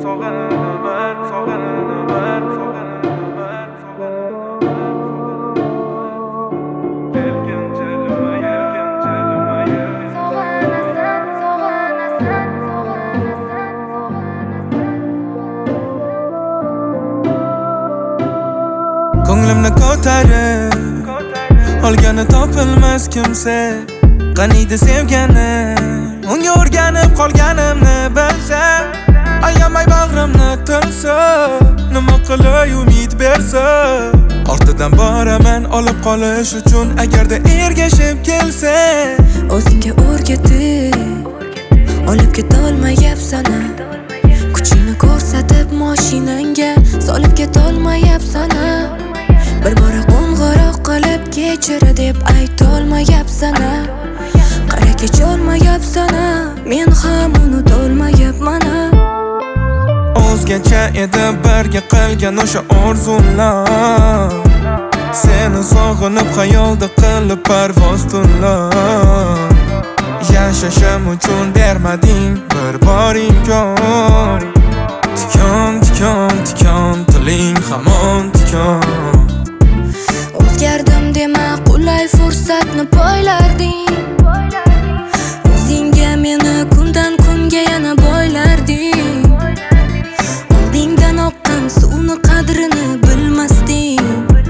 Ko'nglimni ko'tarib olgani topilmas kimsa qaniydi sevgani unga o'rganib qolganimni bilsa ayamay bag'rimni tilsa nima qilay umid bersa ortidan boraman olib qolish uchun agarda ergashib kelsa o'zingga o'rgatib olib ketolmayapsan kuchingni ko'rsatib mashinangga solib ketolmayapsan bir bora qo'ng'iroq qilib kechira deb aytolmayapsan qara kecholmayapsan men ham unutolmayapman o'zgacha edi birga qilgan o'sha orzular seni sog'inib xayolda qilib parvoz tunlar yashashim uchun bermading bir bor imkon tikon tikon tikon tiling hamon tikon o'zgardim dema qulay fursatni poylarding o'zingga meni kundan kunga yana boylarding oldingdan oqqan suvni qadrini bilmasding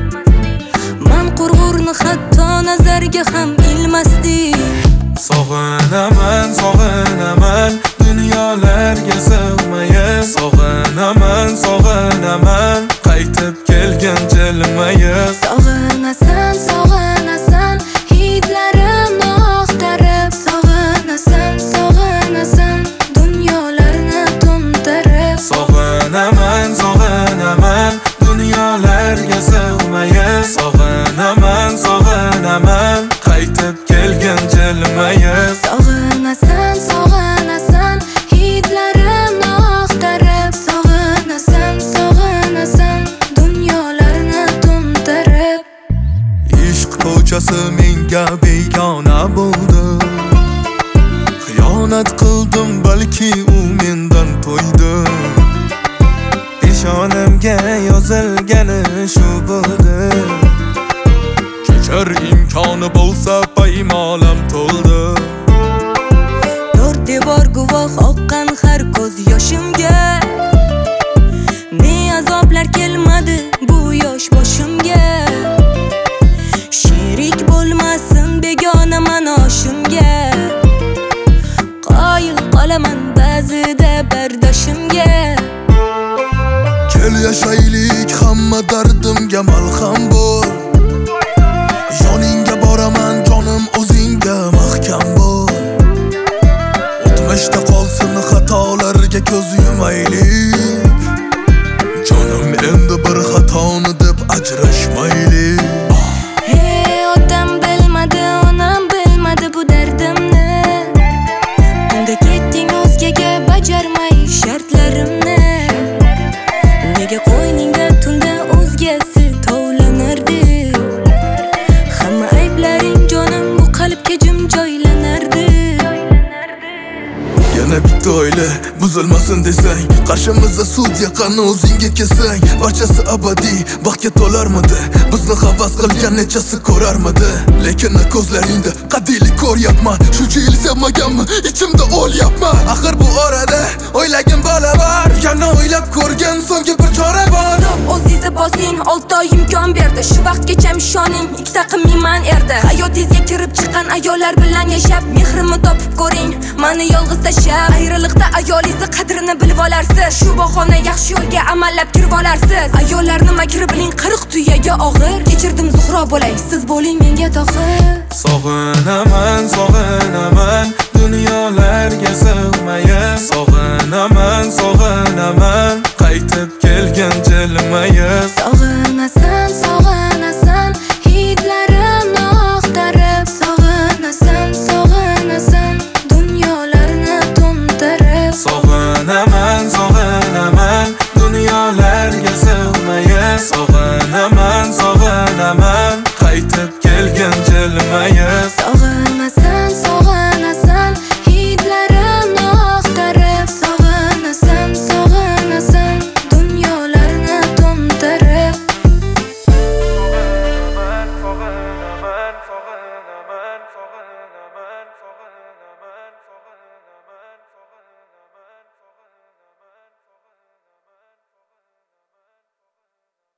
man qurg'urni hatto nazarga ham ilmasding sog'inaman sog'inaman dunyolarga sig'mayib sog'inaman sog'inaman qaytib kelgin jilmayib sog'inasan sog'inasan hidlarimni oqtarib sog'inasan sog'inasan dunyolarni to'ntarib sog'inaman sog'inaman dunyolarga sig'mayib sog'inaman sog'inaman qaytib kelgin jilmayib sog'inasan sog'inasan hidlarimni oqtarib sog'inasan sog'inasan dunyolarni to'ntarib ishq ko'chasi menga begona bo'ldi xiyonat qildim balki u mendan to'ydi peshonamga yozilgani shu bo'ldi kechir imkoni bo'lsa paymolam to'ldi to'rt devor guvoh oqqan har ko'z yoshimga ne azoblar kelmadi bu yosh boshimga sherik bo'lmasin begona manoshimga qoyil qolaman ba'zida bardoshimga kel yashaylik hamma dardimga malham bo'l yoningga boraman jonim o'zingga mahkam bo'l o'tmishda qolsin xatolarga ko'z yumaylik jonim endi bir xatoni deb ajrashmaylik otam bilmadi onam bilmadi bu dardimni unda ketding o'zgaga bajarmay shartlarimni nega qo'yningda tunda o'zgasi tovlanardi hamma ayblaring jonim bu qalbga jim joylanardi yana bitta oila buzilmasin desang qarshimizda sudya qani o'zingga kelsang barchasi abadiy baxtga to'larmidi bizni havas qilgan nechasi ko'rarmidi lekin ko'zlaringda qadiylik ko'ryapman shuncha yil sevmaganmi ichimda o'lyapman axir bu orada o'ylagin bola bor yana o'ylab ko'rgin so'nggi bir chora bor o'zingizni bosing 6 oy imkon berdi shu vaqtgacha ishoning ikkita qilmayman erdi hayotingizga kirib chiqqan ayollar bilan yashab mehrimni topib ko'ring mani yolg'iz tashlab ayriliqda ayolingizni qadrini bilib olarsiz shu bahona yaxshi yo'lga amallab kirib olarsiz ayollarni makri biling 40 tuyaga og'ir kechirdim zuhro bo'lay siz bo'ling menga tohir sog'inaman sog'inaman dunyolarga sig'mayib sog'inaman sog'inaman qaytib kelgin jilmayib sog'inasan